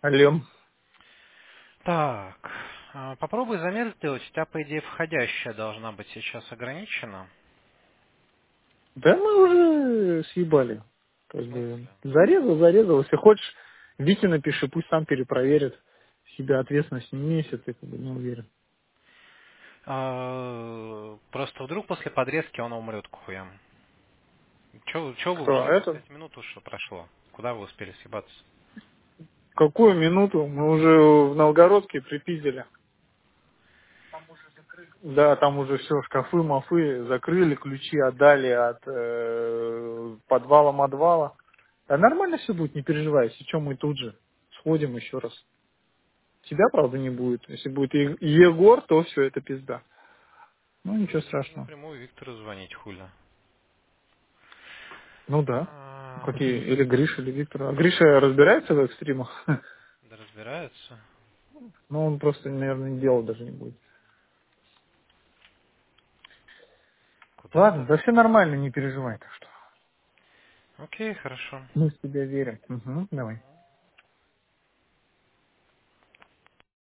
Алло. Так, попробуй замер сделать. У тебя, по идее, входящая должна быть сейчас ограничена. Да мы уже съебали. В Как бы смысле? зарезал. Если хочешь, Вите напиши, пусть сам перепроверит. Себя ответственность не несет, я как бы не уверен. Просто вдруг после подрезки он умрет к хуям. Че вы Кто? уже? Это? 5 минут уже прошло. Куда вы успели съебаться? Какую минуту? Мы уже в Новгородке припиздили. Да, там уже все, шкафы, мафы закрыли, ключи отдали от подвала. Да нормально все будет, не переживай. Если что, мы тут же сходим еще раз. Тебя, правда, не будет. Если будет Егор, то все, это пизда. Ну, ничего Можно страшного. напрямую Виктору звонить, хуля. Ну да. А, Какие? Или Гриша, или Виктор. А Гриша разбирается в экстримах? Да разбирается. Но он просто, наверное, не делать даже не будет. Куда Ладно, это? да все нормально, не переживай. Так что Окей, хорошо. мы в тебя верим. Угу, давай.